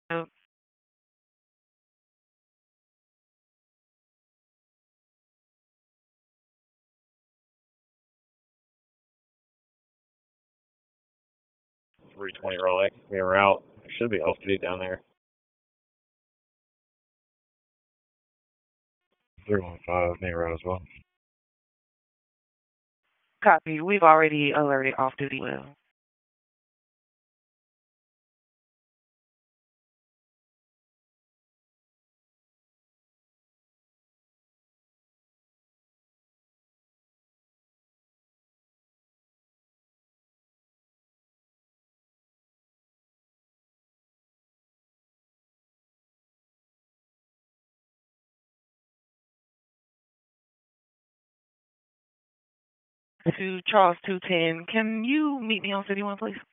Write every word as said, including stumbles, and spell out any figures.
Uh, three twenty Raleigh. We were out. Should be off duty down there. three one five, main route as well. Copy. We've already alerted off duty well. To Charles two ten, can you meet me on City One, please?